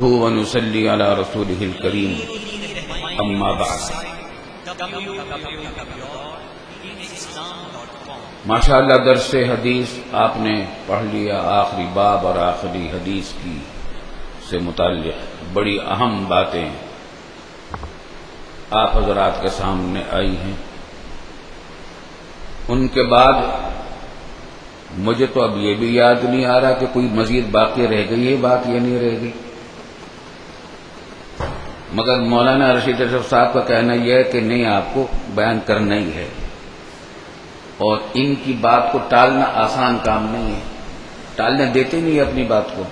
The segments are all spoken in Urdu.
نحمده ونصلي على رسوله الكريم اما بعد ماشاءاللہ درس حدیث آپ نے پڑھ لیا آخری باب اور آخری حدیث کی سے متعلق بڑی اہم باتیں آپ حضرات کے سامنے آئی ہیں. ان کے بعد مجھے تو اب یہ بھی یاد نہیں آ رہا کہ کوئی مزید باقی رہ گئی ہے بات یا نہیں رہ گئی، مگر مولانا رشید اشرف صاحب کا کہنا یہ ہے کہ نہیں، آپ کو بیان کرنا ہی ہے، اور ان کی بات کو ٹالنا آسان کام نہیں ہے، ٹالنے دیتے نہیں اپنی بات کو.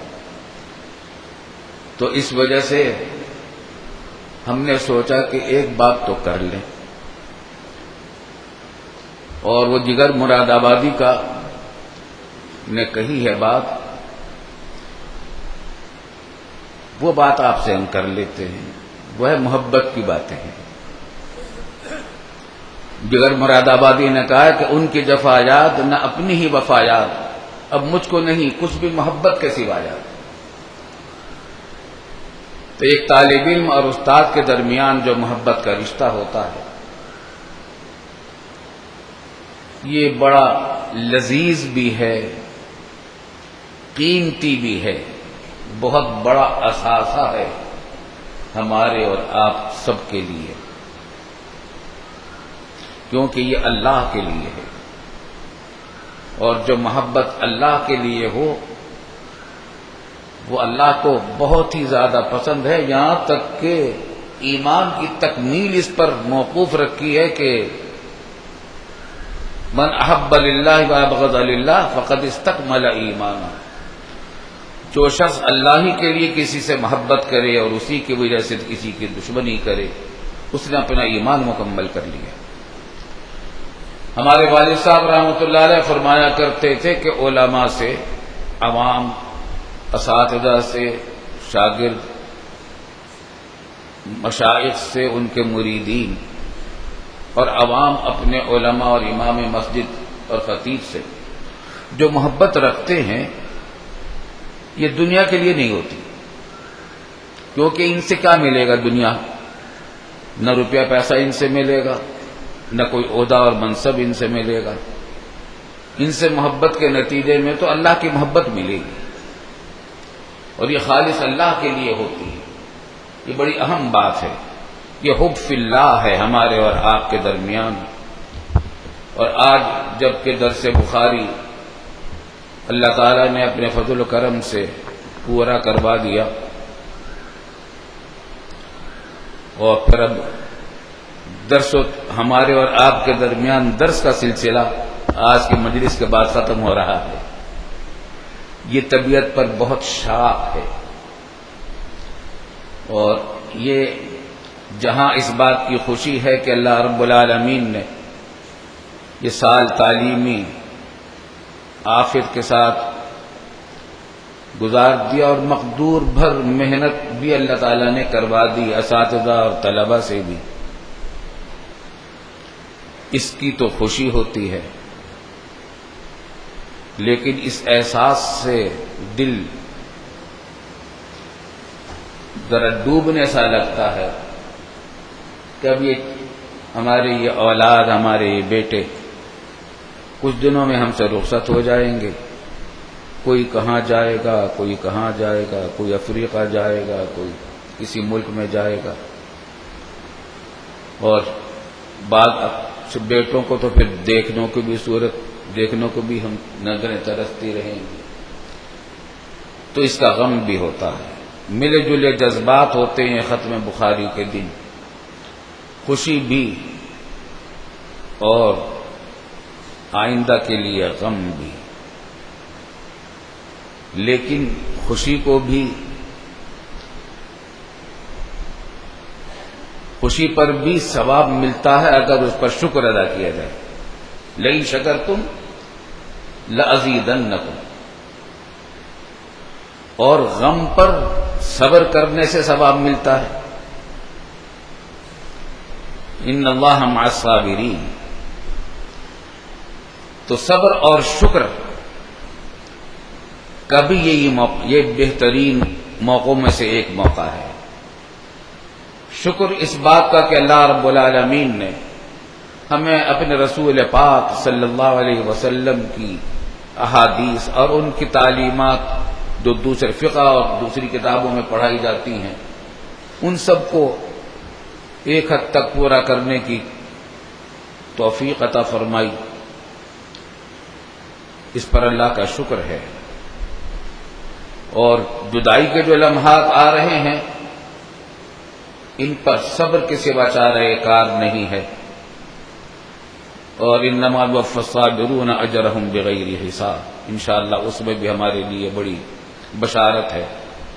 تو اس وجہ سے ہم نے سوچا کہ ایک بات تو کر لیں، اور وہ جگر مراد آبادی کا نے کہی ہے بات، وہ بات آپ سے ہم کر لیتے ہیں. وہ ہے محبت کی باتیں ہیں. جگر مراد آبادی نے کہا کہ ان کی جفا یاد نہ اپنی ہی وفا یاد، اب مجھ کو نہیں کچھ بھی محبت کے سوا یاد. تو ایک طالب علم اور استاد کے درمیان جو محبت کا رشتہ ہوتا ہے، یہ بڑا لذیذ بھی ہے، قیمتی بھی ہے، بہت بڑا اثاثہ ہے ہمارے اور آپ سب کے لیے، کیونکہ یہ اللہ کے لیے ہے، اور جو محبت اللہ کے لیے ہو وہ اللہ کو بہت ہی زیادہ پسند ہے. یہاں تک کہ ایمان کی تکمیل اس پر موقوف رکھی ہے کہ من احب للہ وابغض للہ فقد استکمل ایمانہ. جو شخص اللہ ہی کے لیے کسی سے محبت کرے اور اسی کی وجہ سے کسی کی دشمنی کرے، اس نے اپنا ایمان مکمل کر لیا. ہمارے والد صاحب رحمۃ اللہ علیہ فرمایا کرتے تھے کہ علماء سے، عوام، اساتذہ سے، شاگرد، مشائخ سے، ان کے مریدین اور عوام اپنے علماء اور امام مسجد اور خطیب سے جو محبت رکھتے ہیں، یہ دنیا کے لیے نہیں ہوتی، کیونکہ ان سے کیا ملے گا؟ دنیا، نہ روپیہ پیسہ ان سے ملے گا، نہ کوئی عہدہ اور منصب ان سے ملے گا. ان سے محبت کے نتیجے میں تو اللہ کی محبت ملے گی، اور یہ خالص اللہ کے لیے ہوتی ہے. یہ بڑی اہم بات ہے. یہ حب فی اللہ ہے ہمارے اور آپ کے درمیان. اور آج جب کہ درس بخاری اللہ تعالیٰ نے اپنے فضل و کرم سے پورا کروا دیا، اور پھر اب ہمارے اور آپ کے درمیان درس کا سلسلہ آج کی مجلس کے بعد ختم ہو رہا ہے. یہ طبیعت پر بہت شاق ہے، اور یہ جہاں اس بات کی خوشی ہے کہ اللہ رب العالمین نے یہ سال تعلیمی آفت کے ساتھ گزار دیا، اور مقدور بھر محنت بھی اللہ تعالیٰ نے کروا دی اساتذہ اور طلبہ سے بھی، اس کی تو خوشی ہوتی ہے. لیکن اس احساس سے دل ذرا ڈوبنے سا لگتا ہے کہ اب ہمارے یہ اولاد، ہمارے یہ بیٹے کچھ دنوں میں ہم سے رخصت ہو جائیں گے. کوئی کہاں جائے گا، کوئی کہاں جائے گا، کوئی افریقہ جائے گا، کوئی کسی ملک میں جائے گا، اور بعض بیٹوں کو تو پھر دیکھنے کو بھی ہم نظریں ترستی رہیں گے. تو اس کا غم بھی ہوتا ہے. ملے جلے جذبات ہوتے ہیں ختم بخاری کے دن، خوشی بھی اور آئندہ کے لیے غم بھی. لیکن خوشی پر بھی ثواب ملتا ہے اگر اس پر شکر ادا کیا جائے. لئن شکرتم لأزیدنکم. اور غم پر صبر کرنے سے ثواب ملتا ہے. ان اللہ مع الصابرین. تو صبر اور شکر کا بھی یہ بہترین موقعوں میں سے ایک موقع ہے۔ شکر اس بات کا کہ اللہ رب العالمین نے ہمیں اپنے رسول پاک صلی اللہ علیہ وسلم کی احادیث اور ان کی تعلیمات جو دوسرے فقہ اور دوسری کتابوں میں پڑھائی جاتی ہیں ان سب کو ایک حد تک پورا کرنے کی توفیق عطا فرمائی، اس پر اللہ کا شکر ہے۔ اور جدائی کے جو لمحات آ رہے ہیں ان پر صبر کے سوا چارہ کار نہیں ہے، اور انما یوفی الصابرون اجرهم بغیر حساب، انشاءاللہ اس میں بھی ہمارے لیے بڑی بشارت ہے۔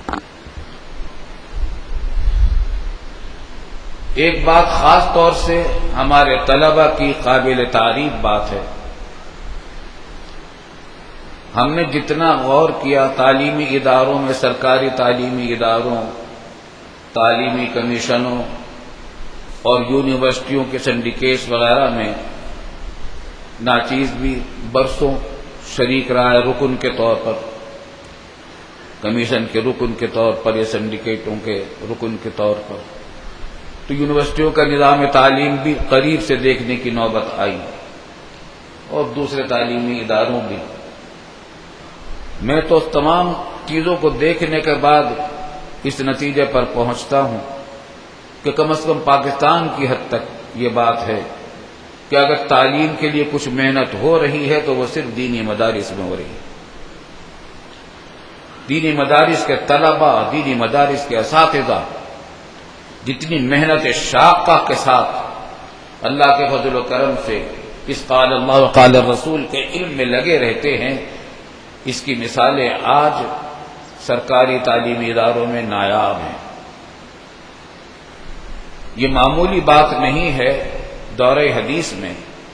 ایک بات خاص طور سے ہمارے طلبہ کی قابل تعریف بات ہے، ہم نے جتنا غور کیا تعلیمی اداروں میں، سرکاری تعلیمی اداروں، تعلیمی کمیشنوں اور یونیورسٹیوں کے سنڈیکیٹس وغیرہ میں ناچیز بھی برسوں شریک رہا ہے، رکن کے طور پر، کمیشن کے رکن کے طور پر یا سنڈیکیٹوں کے رکن کے طور پر، تو یونیورسٹیوں کا نظام تعلیم بھی قریب سے دیکھنے کی نوبت آئی اور دوسرے تعلیمی اداروں بھی۔ میں تو تمام چیزوں کو دیکھنے کے بعد اس نتیجے پر پہنچتا ہوں کہ کم از کم پاکستان کی حد تک یہ بات ہے کہ اگر تعلیم کے لیے کچھ محنت ہو رہی ہے تو وہ صرف دینی مدارس میں ہو رہی ہے۔ دینی مدارس کے طلباء، دینی مدارس کے اساتذہ جتنی محنت شاقہ کے ساتھ اللہ کے فضل و کرم سے اس قال اللہ و قال الرسول کے علم میں لگے رہتے ہیں، اس کی مثالیں آج سرکاری تعلیمی اداروں میں نایاب ہیں۔ یہ معمولی بات نہیں ہے دورہ حدیث میں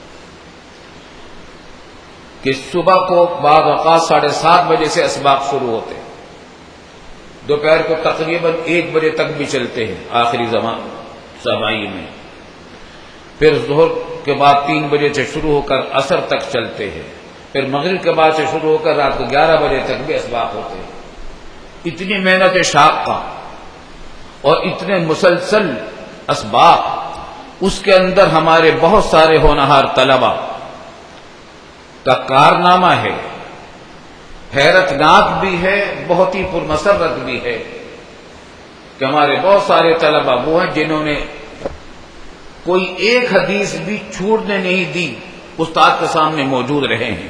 کہ صبح کو بعض اوقات 7:30 بجے سے اسباق شروع ہوتے ہیں، دوپہر کو تقریباً 1 بجے تک بھی چلتے ہیں آخری سمائی میں، پھر ظہر کے بعد 3 بجے سے شروع ہو کر عصر تک چلتے ہیں، پھر مغرب کے بعد سے شروع ہو کر رات کو 11 بجے تک بھی اسباق ہوتے ہیں۔ اتنی محنت شاقہ اور اتنے مسلسل اسباق، اس کے اندر ہمارے بہت سارے ہونہار طلباء کا کارنامہ ہے، حیرت ناک بھی ہے، بہت ہی پرمسرت بھی ہے کہ ہمارے بہت سارے طلباء وہ ہیں جنہوں نے کوئی ایک حدیث بھی چھوڑنے نہیں دی، استاد کے سامنے موجود رہے ہیں۔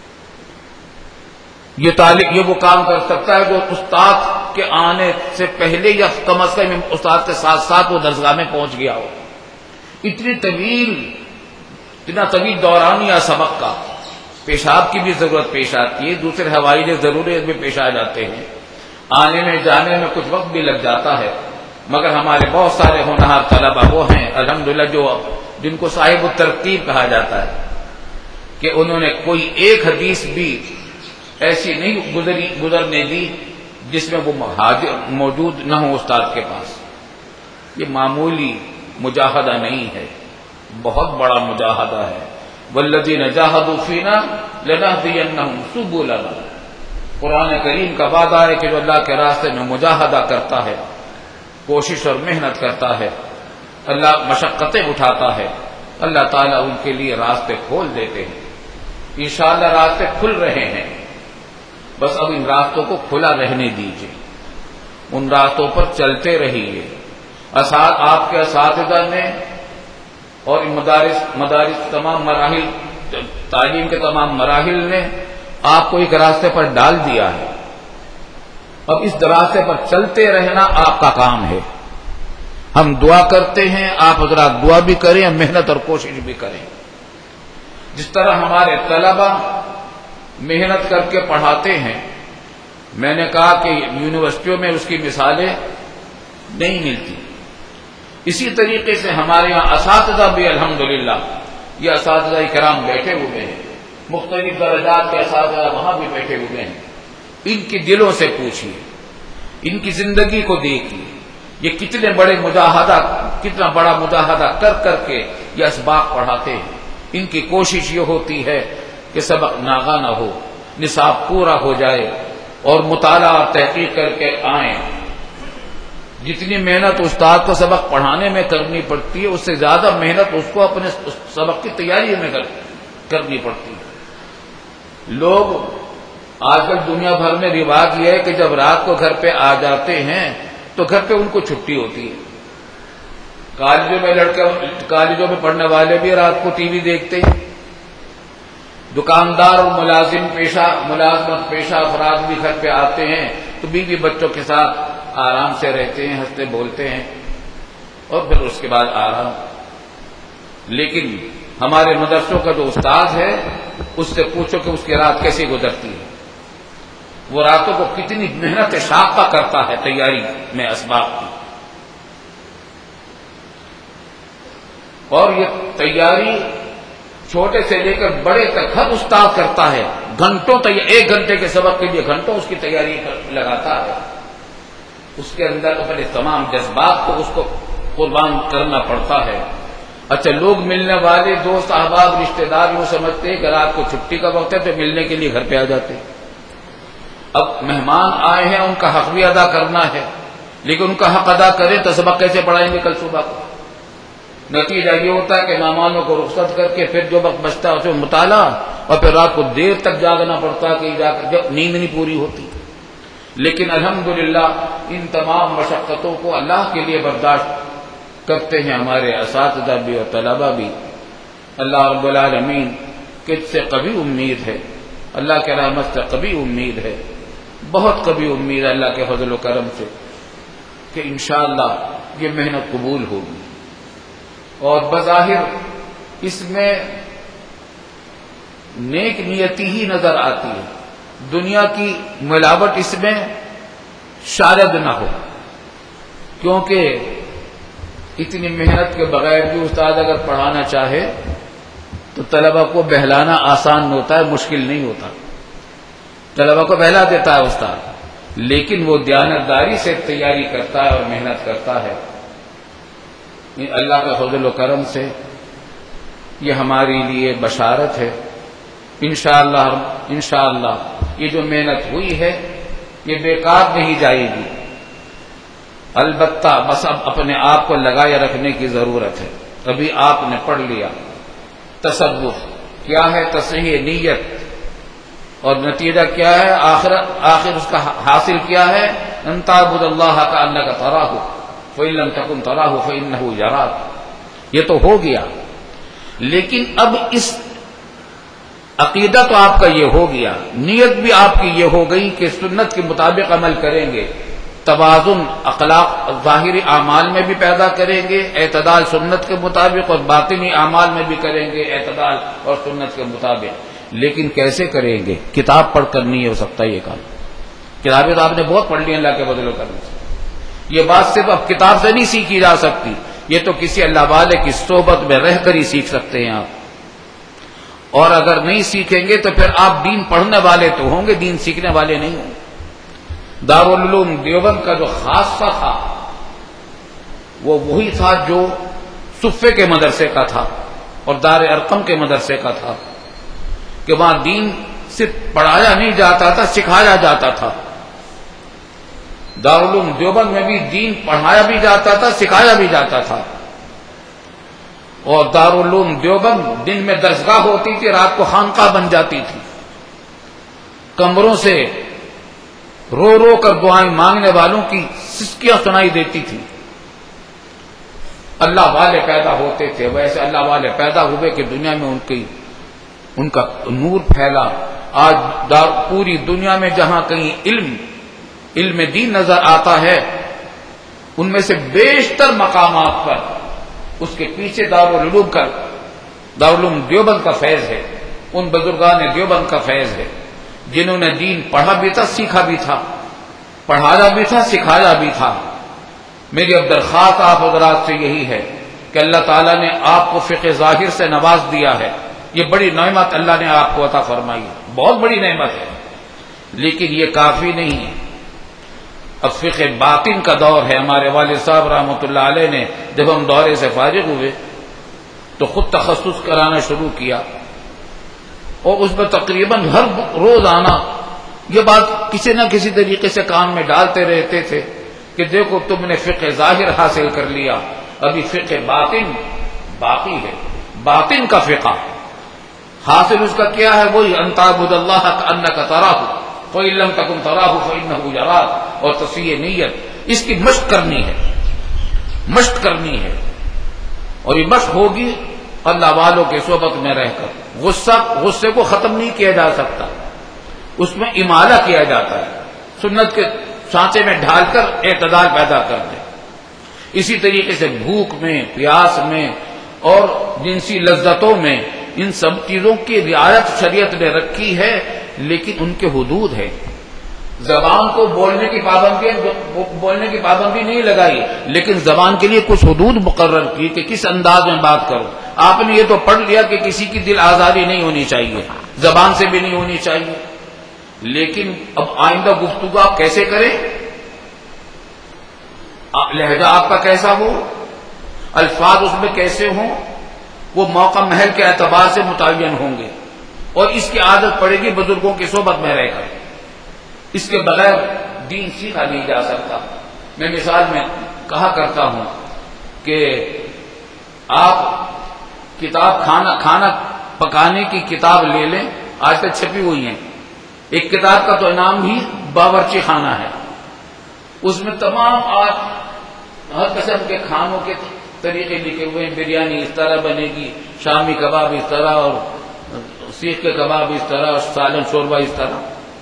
یہ طالب یہ وہ کام کر سکتا ہے جو استاد کے آنے سے پہلے یا کم از کم استاد کے ساتھ ساتھ وہ درسگاہ میں پہنچ گیا ہو۔ اتنا طویل دورانیہ سبق کا، پیشاب کی بھی ضرورت پیش آتی ہے، دوسرے حوالے ضروریات بھی پیش آ جاتے ہیں، آنے میں جانے میں کچھ وقت بھی لگ جاتا ہے، مگر ہمارے بہت سارے ہونہار طلبہ وہ ہیں الحمدللہ جن کو صاحب الترتیب کہا جاتا ہے کہ انہوں نے کوئی ایک حدیث بھی ایسی نہیں گزرنے دی جس میں وہ موجود نہ ہو استاد کے پاس۔ یہ معمولی مجاہدہ نہیں ہے، بہت بڑا مجاہدہ ہے۔ والذین جاہدوا فینا لنہدینہم سبلنا، قرآن کریم کا وعدہ ہے کہ جو اللہ کے راستے میں مجاہدہ کرتا ہے، کوشش اور محنت کرتا ہے، اللہ مشقتیں اٹھاتا ہے، اللہ تعالیٰ ان کے لیے راستے کھول دیتے ہیں۔ انشاءاللہ راستے کھل رہے ہیں، بس اب ان راستوں کو کھلا رہنے دیجیے، ان راستوں پر چلتے رہیے۔ آپ کے اساتذہ نے اور مدارس تمام مراحل، تعلیم کے تمام مراحل نے آپ کو ایک راستے پر ڈال دیا ہے، اب اس راستے پر چلتے رہنا آپ کا کام ہے۔ ہم دعا کرتے ہیں، آپ حضرات دعا بھی کریں، محنت اور کوشش بھی کریں۔ جس طرح ہمارے طلبہ محنت کر کے پڑھاتے ہیں، میں نے کہا کہ یونیورسٹیوں میں اس کی مثالیں نہیں ملتی، اسی طریقے سے ہمارے یہاں اساتذہ بھی الحمدللہ، یہ اساتذہ کرام بیٹھے ہوئے ہیں، مختلف درجات کے اساتذہ وہاں بھی بیٹھے ہوئے ہیں، ان کی دلوں سے پوچھیے، ان کی زندگی کو دیکھیے، یہ کتنا بڑا مجاہدہ کر کے یہ اسباق پڑھاتے ہیں۔ ان کی کوشش یہ ہوتی ہے کہ سبق ناغہ نہ ہو، نصاب پورا ہو جائے، اور مطالعہ اور تحقیق کر کے آئیں. جتنی محنت استاد کو سبق پڑھانے میں کرنی پڑتی ہے اس سے زیادہ محنت اس کو اپنے سبق کی تیاری میں کرنی پڑتی ہے. لوگ آج کل دنیا بھر میں رواج یہ ہے کہ جب رات کو گھر پہ آ جاتے ہیں تو گھر پہ ان کو چھٹی ہوتی ہے. کالجوں میں پڑھنے والے بھی رات کو ٹی وی دیکھتے ہیں. دکاندار اور ملازمت پیشہ افراد بھی گھر پہ آتے ہیں تو بیوی بچوں کے ساتھ آرام سے رہتے ہیں، ہنستے بولتے ہیں، اور پھر اس کے بعد آرام. لیکن ہمارے مدرسوں کا جو استاد ہے اس سے پوچھو کہ اس کی رات کیسی گزرتی ہے. وہ راتوں کو کتنی محنت شاقہ کرتا ہے تیاری میں اسباب کی. اور یہ تیاری چھوٹے سے لے کر بڑے تک ہر استاد کرتا ہے. گھنٹوں 1 گھنٹے کے سبق کے لیے گھنٹوں اس کی تیاری لگاتا ہے. اس کے اندر اپنے تمام جذبات کو اس کو قربان کرنا پڑتا ہے. اچھا، لوگ ملنے والے دوست احباب رشتہ دار یوں سمجھتے ہیں کہ رات کو چھٹی کا وقت ہے تو ملنے کے لیے گھر پہ آ جاتے ہیں. اب مہمان آئے ہیں، ان کا حق بھی ادا کرنا ہے، لیکن ان کا حق ادا کریں تو سبق کیسے پڑھائیں گے کل صبح کو؟ نتیجہ یہ ہوتا ہے کہ مہمانوں کو رخصت کر کے پھر جو وقت بچتا ہے اسے مطالعہ، اور پھر رات کو دیر تک جاگنا پڑتا ہے کہ جا کر نیند نہیں پوری ہوتی. لیکن الحمدللہ ان تمام مشقتوں کو اللہ کے لیے برداشت کرتے ہیں ہمارے اساتذہ بھی اور طلبہ بھی. اللہ رب العالمین کس سے کبھی امید ہے، اللہ کے رحمت سے کبھی امید ہے، بہت کبھی امید ہے اللہ کے فضل و کرم سے کہ انشاءاللہ یہ محنت قبول ہوگی. اور بظاہر اس میں نیک نیتی ہی نظر آتی ہے، دنیا کی ملاوٹ اس میں شاید نہ ہو، کیونکہ اتنی محنت کے بغیر بھی استاد اگر پڑھانا چاہے تو طلبہ کو بہلانا آسان ہوتا ہے، مشکل نہیں ہوتا. طلبہ کو بہلا دیتا ہے استاد، لیکن وہ دیانتداری سے تیاری کرتا ہے اور محنت کرتا ہے. اللہ کا فضل و کرم سے یہ ہمارے لیے بشارت ہے. انشاءاللہ یہ جو محنت ہوئی ہے یہ بیکار نہیں جائے گی. البتہ بس اب اپنے آپ کو لگائے رکھنے کی ضرورت ہے. ابھی آپ نے پڑھ لیا تصوف کیا ہے، تصحیح نیت، اور نتیجہ کیا ہے، آخر اس کا حاصل کیا ہے، ان تعبد اللہ کأنک تراہ فإن لم تکن تراہ فإنہ یراک. یہ تو ہو گیا، لیکن اب اس عقیدہ تو آپ کا یہ ہو گیا، نیت بھی آپ کی یہ ہو گئی کہ سنت کے مطابق عمل کریں گے، توازن اخلاق ظاہری اعمال میں بھی پیدا کریں گے، اعتدال سنت کے مطابق، اور باطنی اعمال میں بھی کریں گے اعتدال اور سنت کے مطابق. لیکن کیسے کریں گے؟ کتاب پڑھ کر نہیں ہو سکتا یہ کام. کتابیں تو آپ نے بہت پڑھ لی اللہ کے فضل و کرم سے. یہ بات صرف اب کتاب سے نہیں سیکھی جا سکتی، یہ تو کسی اللہ والے کی صحبت میں رہ کر ہی سیکھ سکتے ہیں آپ. اور اگر نہیں سیکھیں گے تو پھر آپ دین پڑھنے والے تو ہوں گے، دین سیکھنے والے نہیں ہوں گے. دارالعلوم دیوبند کا جو خاصہ تھا وہ وہی تھا جو صفے کے مدرسے کا تھا اور دار ارقم کے مدرسے کا تھا، کہ وہاں دین صرف پڑھایا نہیں جاتا تھا، سکھایا جاتا تھا. دارالعلوم دیوبند میں بھی دین پڑھایا بھی جاتا تھا، سکھایا بھی جاتا تھا. اور دارالعلوم دیوبند دن میں درسگاہ ہوتی تھی، رات کو خانقاہ بن جاتی تھی. کمروں سے رو رو کر دعائیں مانگنے والوں کی سسکیاں سنائی دیتی تھی. اللہ والے پیدا ہوتے تھے، ویسے اللہ والے پیدا ہوئے کہ دنیا میں ان کا نور پھیلا. آج پوری دنیا میں جہاں کہیں علم دین نظر آتا ہے، ان میں سے بیشتر مقامات پر اس کے پیچھے دارالعلوم دیوبند کا فیض ہے، ان بزرگان دیوبند کا فیض ہے جنہوں نے دین پڑھا بھی تھا، سیکھا بھی تھا، پڑھایا بھی تھا، سکھایا بھی تھا. میری اب درخواست آپ حضرات سے یہی ہے کہ اللہ تعالیٰ نے آپ کو فقہ ظاہر سے نواز دیا ہے. یہ بڑی نعمت اللہ نے آپ کو عطا فرمائی ہے، بہت بڑی نعمت ہے، لیکن یہ کافی نہیں ہے. اب فقہ باطن کا دور ہے. ہمارے والد صاحب رحمۃ اللہ علیہ نے جب ہم دورے سے فارغ ہوئے تو خود تخصص کرانا شروع کیا، اور اس میں تقریباً ہر روزانہ یہ بات کسی نہ کسی طریقے سے کان میں ڈالتے رہتے تھے کہ دیکھو تم نے فقہ ظاہر حاصل کر لیا، ابھی فقہ باطن باقی ہے، باطن کا فقہ حاصل اس کا کیا ہے؟ وہی ان تعبد اللہ کأنک تراہ فإن لم تکن تراہ فإنہ یراک، اور تصحیح نیت، اس کی مشق کرنی ہے، مشق کرنی ہے، اور یہ مشق ہوگی اللہ والوں کے صحبت میں رہ کر۔ غصے کو ختم نہیں کیا جا سکتا، اس میں امالہ کیا جاتا ہے، سنت کے سانچے میں ڈھال کر اعتدال پیدا کر دے۔ اسی طریقے سے بھوک میں، پیاس میں اور جنسی لذتوں میں، ان سب چیزوں کی رعایت شریعت نے رکھی ہے، لیکن ان کے حدود ہیں۔ زبان کو بولنے کی پابندی نہیں لگائی، لیکن زبان کے لیے کچھ حدود مقرر کی کہ کس انداز میں بات کرو۔ آپ نے یہ تو پڑھ لیا کہ کسی کی دل آزاری نہیں ہونی چاہیے، زبان سے بھی نہیں ہونی چاہیے، لیکن اب آئندہ گفتگو آپ کیسے کریں؟ لہجہ آپ کا کیسا ہو، الفاظ اس میں کیسے ہوں، وہ موقع محل کے اعتبار سے متعین ہوں گے، اور اس کی عادت پڑے گی بزرگوں کی صحبت میں رہ کر۔ اس کے بغیر دین سیکھا نہیں جا سکتا۔ میں مثال میں کہا کرتا ہوں کہ آپ کتاب کھانا پکانے کی کتاب لے لیں، آج تک چھپی ہوئی ہیں، ایک کتاب کا تو نام ہی باورچی خانہ ہے، اس میں تمام ہر قسم کے کھانوں کے طریقے لکھے ہوئے ہیں، بریانی اس طرح بنے گی، شامی کباب اس طرح، اور سیخ کے کباب اس طرح، اور سالن شوربہ اس طرح۔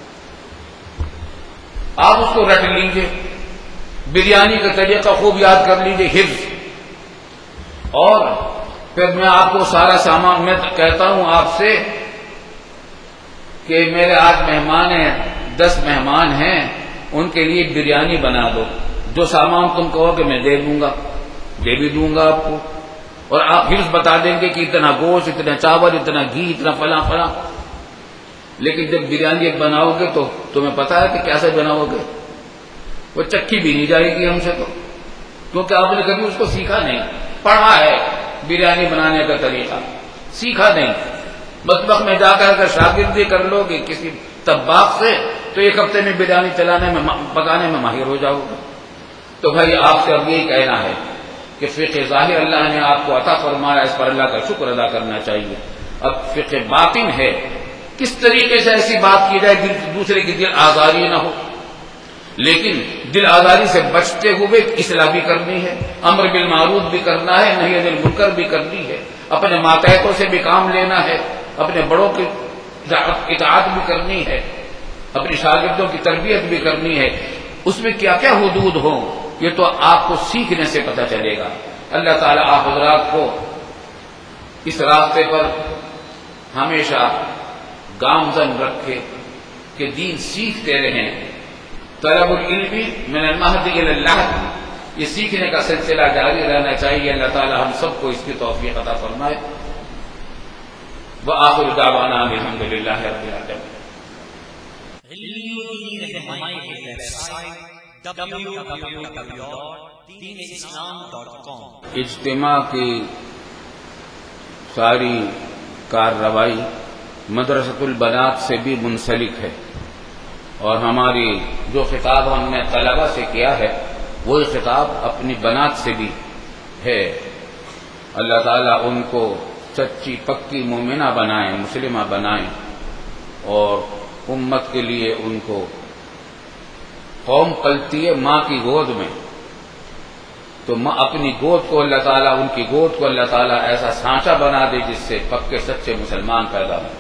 آپ اس کو رٹ لیجئے، بریانی کا طریقہ خوب یاد کر لیجئے، حفظ، اور پھر میں آپ کو سارا سامان، میں کہتا ہوں آپ سے کہ میرے آج مہمان ہیں، 10 مہمان ہیں، ان کے لیے بریانی بنا دو، جو سامان تم کہو کہ میں دے دوں گا، دے بھی دوں گا آپ کو، اور آپ حفظ بتا دیں گے کہ اتنا گوشت، اتنا چاول، اتنا گھی، اتنا فلاں فلاں۔ لیکن جب بریانی ایک بناؤ گے تو تمہیں پتا ہے کہ کیسے بناؤ گے، وہ چکھی بھی نہیں جائے گی ہم سے، تو کیونکہ آپ نے کبھی اس کو سیکھا نہیں، پڑھا ہے بریانی بنانے کا طریقہ، سیکھا نہیں۔ مطبخ میں جا کر اگر شاگردی کر لو گے کسی طباخ سے تو 1 ہفتے میں بریانی پکانے میں ماہر ہو جاؤ گے۔ تو بھائی آپ سے اب یہی کہنا ہے کہ فقہ ظاہر اللہ نے آپ کو عطا فرمایا، اس پر اللہ کا شکر ادا کرنا چاہیے۔ اب فقہ باطن ہے، کس طریقے سے ایسی بات کی جائے دوسرے کی دل آزاری نہ ہو، لیکن دل آزاری سے بچتے ہوئے اصلاح بھی کرنی ہے، امر بالمعروف بھی کرنا ہے، نہی عن المنکر بھی کرنی ہے، اپنے ماتحتوں سے بھی کام لینا ہے، اپنے بڑوں کی اطاعت بھی کرنی ہے، اپنی شاگردوں کی تربیت بھی کرنی ہے۔ اس میں کیا کیا حدود ہوں یہ تو آپ کو سیکھنے سے پتہ چلے گا۔ اللہ تعالیٰ آپ حضرات کو اس راستے پر ہمیشہ گامزن رکھے کہ دین سیکھتے رہیں۔ طلب العلم من المہد الی اللحد، یہ سیکھنے کا سلسلہ جاری رہنا چاہیے۔ اللہ تعالیٰ ہم سب کو اس کی توفیق عطا فرمائے۔ وآخر دعوانا الحمد للہ رب العالمین۔ اجتماع کی ساری کارروائی مدرسۃ البنات سے بھی منسلک ہے، اور ہماری جو خطاب ہم نے طلبہ سے کیا ہے وہی خطاب اپنی بنات سے بھی ہے۔ اللہ تعالیٰ ان کو سچی پکی مومنہ بنائیں، مسلمہ بنائیں، اور امت کے لیے ان کو، قوم پلتی ہے ماں کی گود میں، تو ماں اپنی گود کو اللہ تعالیٰ، ان کی گود کو اللہ تعالیٰ ایسا سانچہ بنا دے جس سے پکے سچے مسلمان پیدا ہوں۔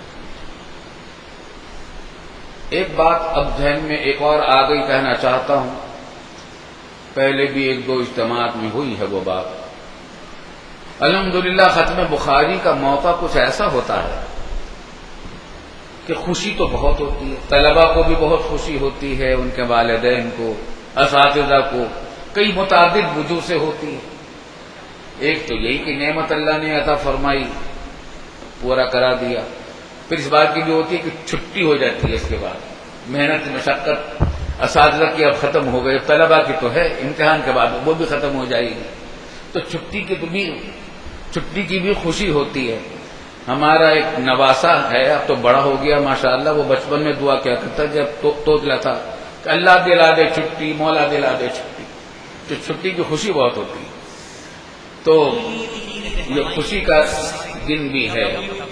ایک بات اب ذہن میں ایک اور آ گئی، کہنا چاہتا ہوں، پہلے بھی 1-2 اجتماعات میں ہوئی ہے وہ بات۔ الحمدللہ ختم بخاری کا موقع کچھ ایسا ہوتا ہے کہ خوشی تو بہت ہوتی ہے، طلبہ کو بھی بہت خوشی ہوتی ہے، ان کے والدین کو، اساتذہ کو، کئی متعدد وجوہ سے ہوتی ہے۔ ایک تو یہی کہ نعمت اللہ نے عطا فرمائی، پورا کرا دیا، پھر اس بات کی بھی ہوتی ہے کہ چھٹی ہو جاتی ہے، اس کے بعد محنت مشقت اساتذہ کی اب ختم ہو گئی، طلبہ کی تو ہے امتحان کے بعد وہ بھی ختم ہو جائے گی، تو چھٹی کی بھی خوشی ہوتی ہے۔ ہمارا ایک نواسا ہے، اب تو بڑا ہو گیا ماشاءاللہ، وہ بچپن میں دعا کیا کرتا جب توتلا تھا کہ اللہ دلا دے چھٹی، مولا دلا دے چھٹی، تو چھٹی کی خوشی بہت ہوتی ہے۔ تو یہ خوشی کا دن بھی ہے۔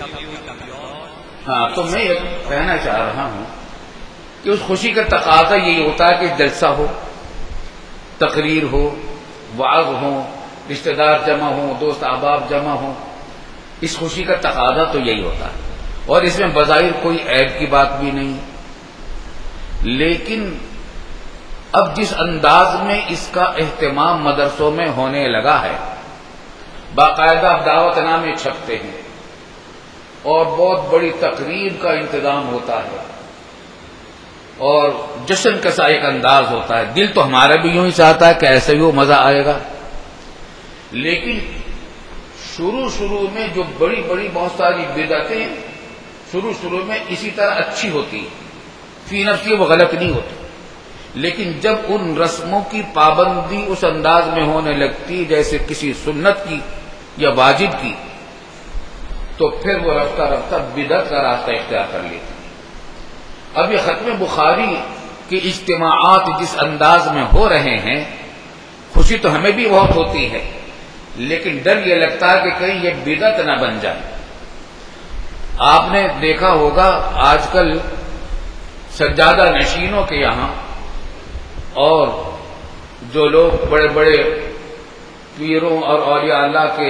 ہاں، تو میں یہ کہنا چاہ رہا ہوں کہ اس خوشی کا تقاضا یہی ہوتا ہے کہ جلسہ ہو، تقریر ہو، وعظ ہو، رشتہ دار جمع ہوں، دوست احباب جمع ہوں، اس خوشی کا تقاضا تو یہی ہوتا ہے، اور اس میں بظاہر کوئی عیب کی بات بھی نہیں۔ لیکن اب جس انداز میں اس کا اہتمام مدرسوں میں ہونے لگا ہے، باقاعدہ اب دعوت نامے چھپتے ہیں اور بہت بڑی تقریب کا انتظام ہوتا ہے اور جشن کا سا ایک انداز ہوتا ہے، دل تو ہمارا بھی یوں ہی چاہتا ہے کہ ایسے ہی ہو، مزہ آئے گا۔ لیکن شروع میں جو بڑی بڑی بہت ساری بدعتیں شروع میں اسی طرح اچھی ہوتی، فی نفسی وہ غلط نہیں ہوتی، لیکن جب ان رسموں کی پابندی اس انداز میں ہونے لگتی جیسے کسی سنت کی یا واجب کی، تو پھر وہ رفتہ رفتہ بدعت کا راستہ اختیار کر لیتی۔ اب یہ ختم بخاری کے اجتماعات جس انداز میں ہو رہے ہیں، خوشی تو ہمیں بھی بہت ہوتی ہے، لیکن ڈر یہ لگتا ہے کہ کہیں یہ بدعت نہ بن جائے۔ آپ نے دیکھا ہوگا آج کل سجادہ نشینوں کے یہاں اور جو لوگ بڑے بڑے پیروں اور اولیاء اللہ کے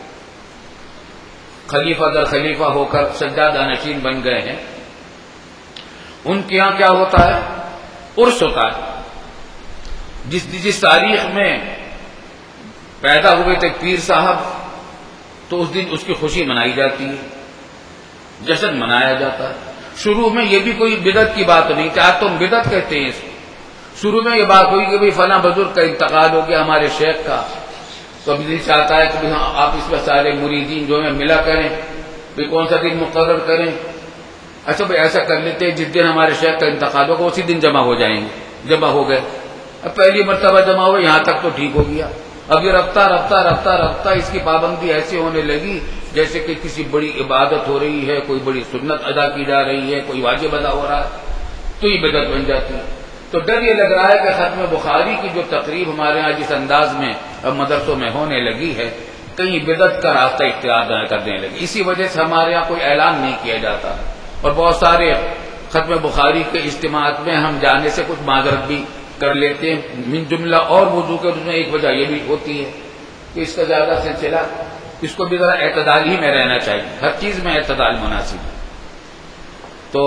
خلیفہ در خلیفہ ہو کر سجادہ نشین بن گئے ہیں، ان کے یہاں کیا ہوتا ہے؟ عرس ہوتا ہے۔ جس تاریخ میں پیدا ہوئے تھے پیر صاحب، تو اس دن اس کی خوشی منائی جاتی ہے، جشن منایا جاتا ہے۔ شروع میں یہ بھی کوئی بدعت کی بات نہیں کہ آج تم بدعت کہتے ہیں اس کو۔ شروع میں یہ بات ہوئی کہ بھئی فلاں بزرگ کا انتقال ہو گیا ہمارے شیخ کا، تو اب یہ چاہتا ہے کہ آپ اس میں سارے مریدین جو ہیں ملا کریں، پھر کون سا دن مقرر کریں۔ اچھا بھئی ایسا کر لیتے ہیں جس دن ہمارے شیخ کا انتقال ہوگا اسی دن جمع ہو جائیں گے۔ جمع ہو گئے، اب پہلی مرتبہ جمع ہوئے، یہاں تک تو ٹھیک ہو گیا۔ اب یہ رفتہ اس کی پابندی ایسی ہونے لگی جیسے کہ کسی بڑی عبادت ہو رہی ہے، کوئی بڑی سنت ادا کی جا رہی ہے، کوئی واجب ادا ہو رہا ہے، تو یہ بدعت بن جاتی ہے۔ تو ڈر یہ لگ رہا ہے کہ ختم بخاری کی جو تقریب ہمارے ہاں جس انداز میں اب مدرسوں میں ہونے لگی ہے، کہیں بدعت کا راستہ اختیار نہ کرنے لگی۔ اسی وجہ سے ہمارے ہاں کوئی اعلان نہیں کیا جاتا، اور بہت سارے ختم بخاری کے اجتماعات میں ہم جانے سے کچھ معذرت بھی کر لیتے ہیں، من جملہ اور وضو کے میں ایک وجہ یہ بھی ہوتی ہے کہ اس کا زیادہ سلسلہ، اس کو بھی ذرا اعتدال ہی میں رہنا چاہیے، ہر چیز میں اعتدال مناسب ہے۔ تو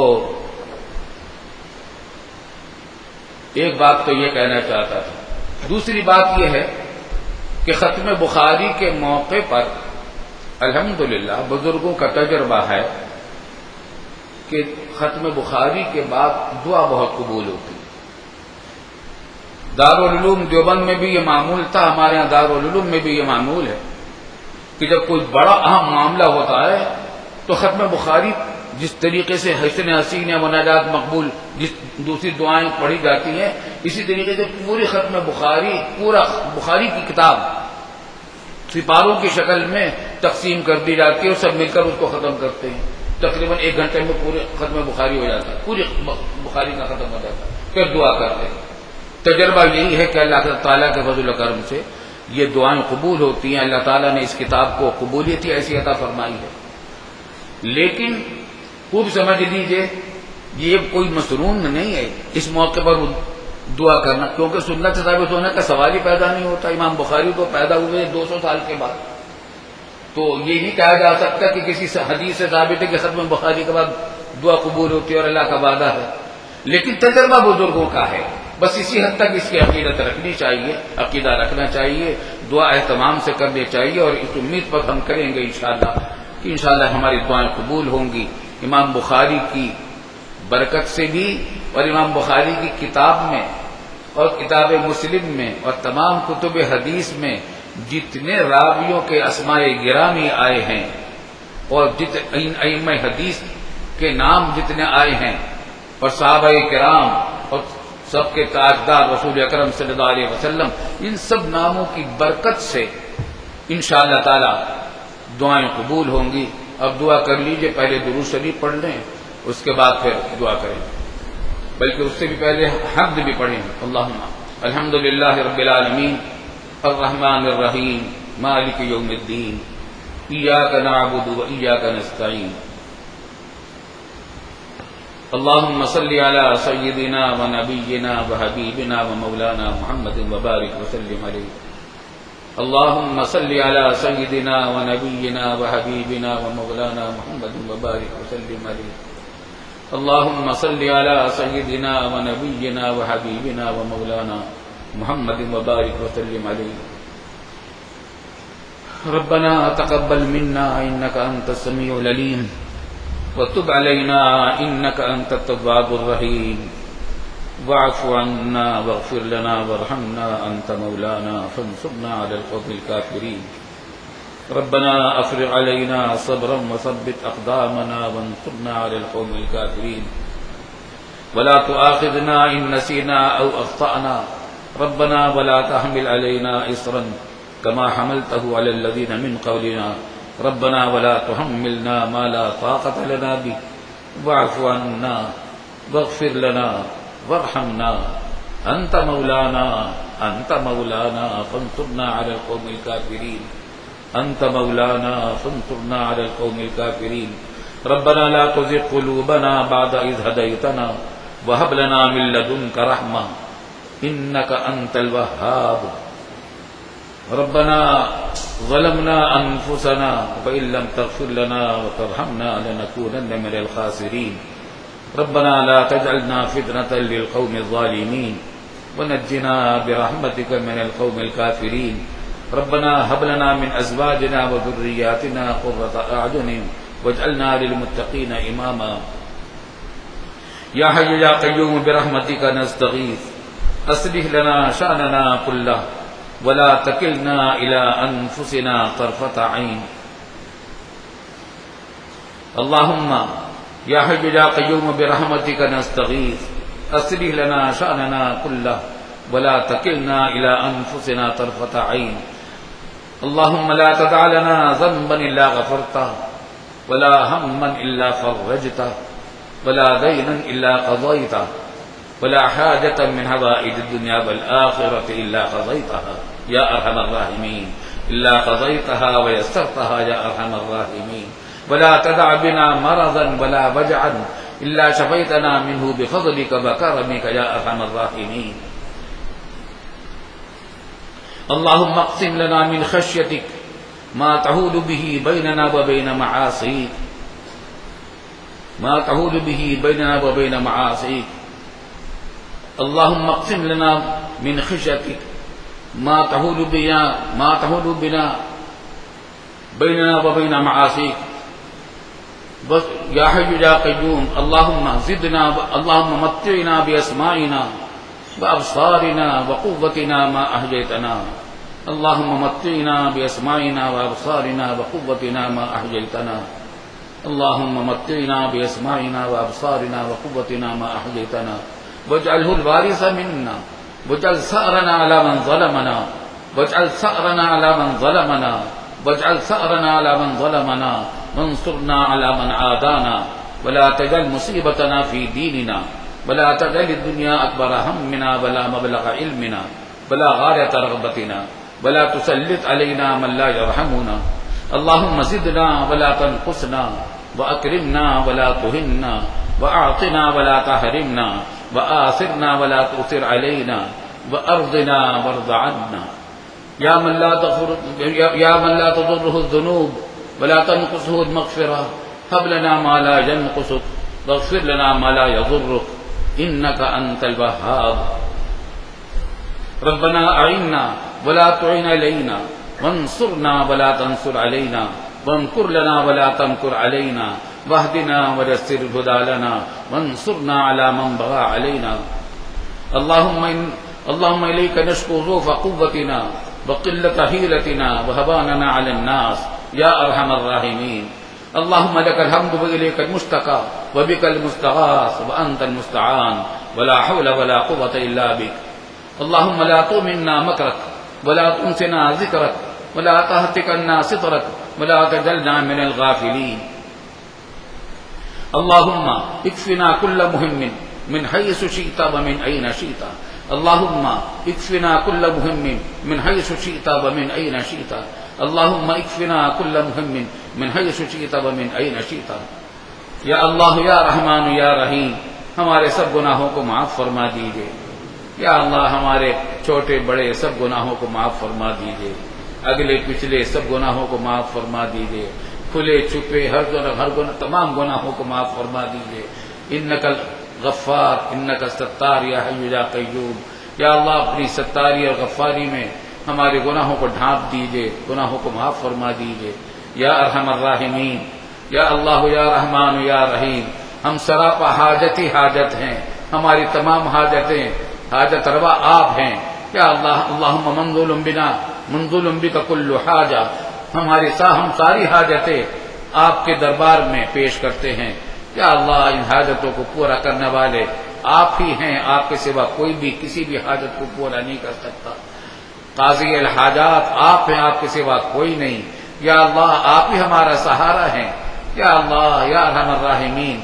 ایک بات تو یہ کہنا چاہتا تھا۔ دوسری بات یہ ہے کہ ختم بخاری کے موقع پر الحمدللہ بزرگوں کا تجربہ ہے کہ ختم بخاری کے بعد دعا بہت قبول ہوتی ہے۔ دارالعلوم دیوبند میں بھی یہ معمول تھا، ہمارے یہاں دارالعلوم میں بھی یہ معمول ہے کہ جب کوئی بڑا اہم معاملہ ہوتا ہے تو ختم بخاری جس طریقے سے حسن حسین یا مناجات مقبول، جس دوسری دعائیں پڑھی جاتی ہیں، اسی طریقے سے پوری ختم بخاری، پورا بخاری کی کتاب سپاروں کی شکل میں تقسیم کر دی جاتی ہے اور سب مل کر اس کو ختم کرتے ہیں۔ تقریباً 1 گھنٹے میں پورے ختم بخاری ہو جاتا ہے، پوری بخاری کا ختم ہو جاتا ہے، پھر دعا کرتے ہیں۔ تجربہ یہی ہے کہ اللہ تعالیٰ کے فضل و کرم سے یہ دعائیں قبول ہوتی ہیں، اللہ تعالیٰ نے اس کتاب کو قبولیت ہی ایسی عطا فرمائی ہے۔ لیکن خوب سمجھ لیجئے یہ کوئی مسنون نہیں ہے اس موقع پر دعا کرنا، کیونکہ سنت سے ثابت ہونے کا سوال ہی پیدا نہیں ہوتا۔ امام بخاری تو پیدا ہوئے 200 سال کے بعد، تو یہ نہیں کہا جا سکتا کہ کسی حدیث سے ثابت ہے کہ ختم بخاری کے بعد دعا قبول ہوتی ہے اور اللہ کا وعدہ ہے، لیکن تجربہ بزرگوں کا ہے۔ بس اسی حد تک اس کی عقیدت رکھنی چاہیے، عقیدہ رکھنا چاہیے، دعا اہتمام سے کرنی چاہیے، اور اس امید پر ہم کریں گے انشاءاللہ کہ انشاءاللہ ہماری دعائیں قبول ہوں گی۔ امام بخاری کی برکت سے بھی، اور امام بخاری کی کتاب میں اور کتاب مسلم میں اور تمام کتب حدیث میں جتنے راویوں کے اسماء گرامی آئے ہیں اور ائمہ حدیث کے نام جتنے آئے ہیں، اور صحابہ کرام اور سب کے تاجدار رسول اکرم صلی اللہ علیہ وسلم، ان سب ناموں کی برکت سے انشاءاللہ تعالی دعائیں قبول ہوں گی۔ اب دعا کر لیجئے، پہلے درود شریف پڑھ لیں، اس کے بعد پھر دعا کریں، بلکہ اس سے بھی پہلے حمد بھی پڑھیں۔ اللہم الحمدللہ رب العالمین الرحمن الرحیم مالک یوم الدین ایاک نعبد و ایاک نستعین اللہم صلی علی سیدنا و نبینا و حبیبنا و مولانا محمد وبارک وسلم علیہ اللہم صلی علی سیدنا و نبینا و حبیبنا و مولانا محمد وبارک وسلم علیہ اللہم صلی علی سیدنا و نبینا و حبیبنا و مولانا محمد وبارک وسلم علیہ ربنا تقبل منا انك انت السميع العليم وتب علينا انك انت التواب الرحيم واعف عنا واغفر لنا وارحمنا انت مولانا فانصرنا على القوم الكافرين ربنا افرغ علينا صبرا وثبت اقدامنا وانصرنا على القوم الكافرين ولا تؤاخذنا ان نسينا او اخطأنا ربنا ولا تحمل علينا اصرا كما حملته على الذين من قبلنا ربنا ولا تحملنا ما لا طاقة لنا به واعف عنا واغفر لنا وارحمنا أنت مولانا فانصرنا على القوم الكافرين أنت مولانا فانصرنا على القوم الكافرين ربنا لا تزغ قلوبنا بعد إذ هديتنا وهب لنا من لدنك رحمة إنك أنت الوهاب ربنا ظلمنا أنفسنا وإن لم تغفر لنا وترحمنا لنكونن من الخاسرين ربنا لا تجعلنا فتنة للقوم الظالمين ونجنا برحمتك من القوم الكافرين ربنا هب لنا من أزواجنا وذرياتنا قرة أعين واجعلنا للمتقين إماما يا حي يا قيوم برحمتك نستغيث أصلح لنا شأننا كله ولا تكلنا إلى أنفسنا طرفة عين اللهم يا حي يا قيوم برحمتك نستغيث أصلح لنا شأننا كله ولا تكلنا إلى أنفسنا طرفة عين اللهم لا تدع لنا ذنبا إلا غفرته ولا هما إلا فرجته ولا دينا إلا قضيته ولا حاجة من حوائج الدنيا والآخرة إلا قضيتها يا أرحم الراحمين إلا قضيتها ويسرتها يا أرحم الراحمين ولا تدع بنا مرضا ولا وجعا إلا شفيتنا منه بفضلك وكرمك يا أرحم الراحمين اللهم اقسم لنا من خشيتك ما تحول به بيننا وبين معاصيك اللهم اقسم لنا من خشيتك ما تحول بنا بيننا وبين معاصيك يا حي يا قيوم اللهم متعنا بأسمائنا وأبصارنا وقوتنا ما أحييتنا اللهم متعنا بأسمائنا وأبصارنا وقوتنا ما أحييتنا اللهم متعنا بأسمائنا وأبصارنا وقوتنا ما أحييتنا واجعله الوارث منا واجعل ثأرنا على من ظلمنا واجعل ثأرنا على من ظلمنا واجعل ثأرنا على من ظلمنا وانصرنا على من عادانا ولا تجعل مصيبتنا في ديننا ولا تجعل الدنيا أكبر همنا ولا مبلغ علمنا ولا غاية رغبتنا ولا تسلط علينا من لا يرحمنا اللهم زدنا ولا تنقصنا وأكرمنا ولا تهنا وأعطنا ولا تحرمنا وآثرنا ولا تؤثر علينا وأرضنا وارض عنا يا من لا تضره الذنوب ولا تنقصه المغفرة هب لنا ما لا ينقصك واغفر لنا ما لا يضرك إنك أنت الوهاب ربنا أعنا ولا تعن علينا وانصرنا ولا تنصر علينا وامكر لنا ولا تمكر علينا واهدنا ويسر الهدى لنا وانصرنا على من بغى علينا اللهم إليك نشكو ضعف قوتنا وقلة حيلتنا وهواننا على الناس يا أرحم الراحمين اللهم لك الحمد وإليك المشتكى وبك المستغاث وأنت المستعان ولا حول ولا قوة إلا بك اللهم لا تؤمنا مكرك ولا تنسنا ذكرك ولا تهتكنا سترك ولا تجلنا من الغافلين اللهم اكفنا كل مهم من حيث شئت ومن أين شئت اللهم اكفنا كل مهم من حيث شئت ومن أين شئت اللهم اكفنا كل مهم من حيث شئت ومن أين شئت یا اللہ یا رحمان یا رحیم ہمارے سب گناہوں کو معاف فرما دیجیے. یا اللہ ہمارے چھوٹے بڑے سب گناہوں کو معاف فرما دیجیے. اگلے پچھلے سب گناہوں کو معاف فرما دیجیے. کھلے چھپے ہر گناہ تمام گناہوں کو معاف فرما دیجیے. انک الغفار انک الستار یا حی یا قیوم. یا اللہ اپنی ستاری اور غفاری میں ہمارے گناہوں کو ڈھانپ دیجیے, گناہوں کو معاف فرما دیجیے. یا ارحم الراحمین یا اللہ یا رحمان یا رحیم ہم سراپا حاجت ہی حاجت ہیں. ہماری تمام حاجتیں حاجت روا آپ ہیں. یا اللہ اللہم منزل بنا منزل بک کل حاجہ ہم ساری حاجتیں آپ کے دربار میں پیش کرتے ہیں. یا اللہ ان حاجتوں کو پورا کرنے والے آپ ہی ہیں, آپ کے سوا کوئی بھی کسی بھی حاجت کو پورا نہیں کر سکتا. قاضی الحاجات آپ ہیں, آپ کے سوا کوئی نہیں. یا اللہ آپ ہی ہمارا سہارا ہیں. یا اللہ یا ارحم الراحمین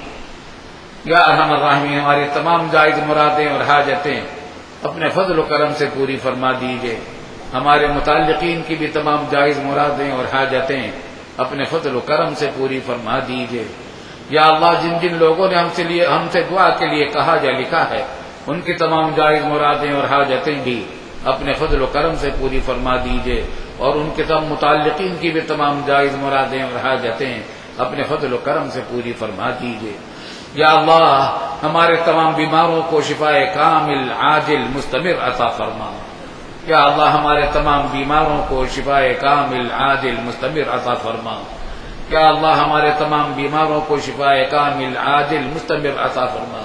یا ارحم الراحمین ہماری تمام جائز مرادیں اور حاجتیں اپنے فضل و کرم سے پوری فرما دیجیے. ہمارے متعلقین کی بھی تمام جائز مرادیں اور حاجتیں اپنے فضل و کرم سے پوری فرما دیجیے. یا اللہ جن جن لوگوں نے ہم سے دعا کے لیے کہا یا لکھا ہے ان کی تمام جائز مرادیں اور حاجتیں بھی اپنے فضل و کرم سے پوری فرما دیجیے. اور ان کے تمام متعلقین کی بھی تمام جائز مرادیں اور حاجتیں اپنے فضل و کرم سے پوری فرما دیجیے. یا اللہ ہمارے تمام بیماروں کو شفاء کامل عاجل مستمر عطا فرما. یا اللہ ہمارے تمام بیماروں کو شفاء کامل عاجل مستمر عطا فرما. یا اللہ ہمارے تمام بیماروں کو شفاء کامل عاجل مستمر عطا فرما.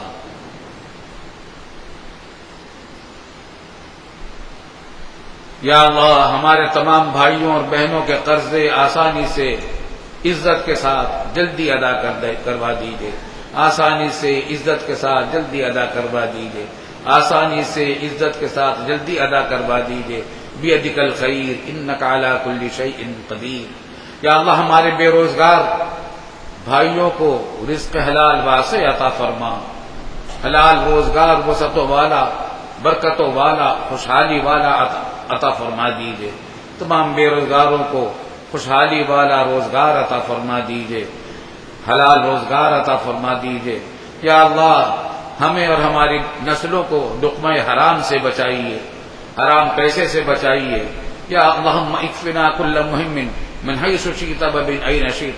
یا اللہ ہمارے تمام بھائیوں اور بہنوں کے قرضے آسانی سے عزت کے ساتھ جلدی ادا کروا دیجیے. آسانی سے عزت کے ساتھ جلدی ادا کروا دیجیے. آسانی سے عزت کے ساتھ جلدی ادا کروا دیجیے. بیدک الخیر انک علی کل شیء قدیر. یا اللہ ہمارے بے روزگار بھائیوں کو رزق حلال واسع عطا فرما. حلال روزگار وسعتوں والا برکتوں والا خوشحالی والا عطا فرما دیجیے. تمام بے روزگاروں کو خوشحالی والا روزگار عطا فرما دیجیے. حلال روزگار عطا فرما دیجیے. یا اللہ ہمیں اور ہماری نسلوں کو لقمہ حرام سے بچائیے, حرام پیسے سے بچائیے. یا اللہم اکفنا کل مہم من حیث شئت ومن این شئت.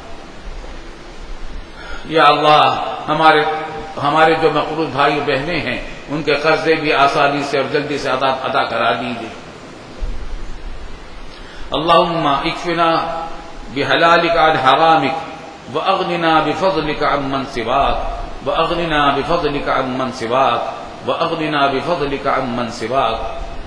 یا اللہ ہمارے جو مقروض بھائی بہنیں ہیں ان کے قرضے بھی آسانی سے اور جلدی سے ادا کرا دیجیے. اللہم اکفنا بحلالک عن حرامک واغننا بفضلک عمن سواک واغننا بفضلک عمن سواک واغننا بفضلک عمن سواک.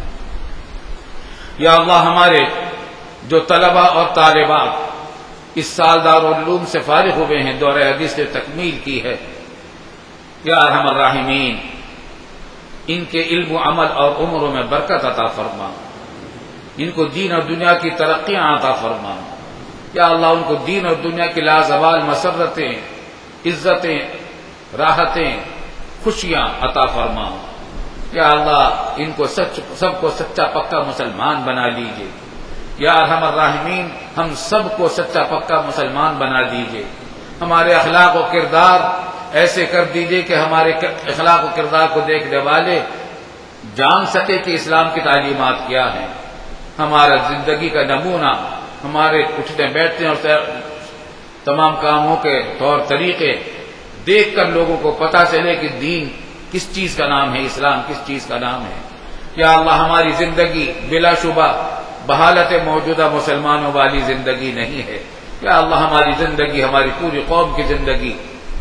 یا اللہ ہمارے جو طلباء اور طالبات اس سال دارالعلوم سے فارغ ہوئے ہیں, دورہ حدیث سے تکمیل کی ہے, یا ارحم الراحمین ان کے علم و عمل اور عمروں میں برکت عطا فرما. ان کو دین اور دنیا کی ترقیاں عطا فرما. یا اللہ ان کو دین اور دنیا کی لازوال مسرتیں عزتیں راحتیں خوشیاں عطا فرما. یا اللہ ان کو سب کو سچا پکا مسلمان بنا لیجیے. یا ارحم الراحمین ہم سب کو سچا پکا مسلمان بنا دیجیے. ہمارے اخلاق و کردار ایسے کر دیجیے کہ ہمارے اخلاق و کردار کو دیکھنے والے جان سکے کہ اسلام کی تعلیمات کیا ہیں. ہمارا زندگی کا نمونہ ہمارے اٹھنے بیٹھنے اور تمام کاموں کے طور طریقے دیکھ کر لوگوں کو پتہ چلے کہ دین کس چیز کا نام ہے, اسلام کس چیز کا نام ہے. یا اللہ ہماری زندگی بلا شبہ بحالت موجودہ مسلمانوں والی زندگی نہیں ہے. یا اللہ ہماری زندگی ہماری پوری قوم کی زندگی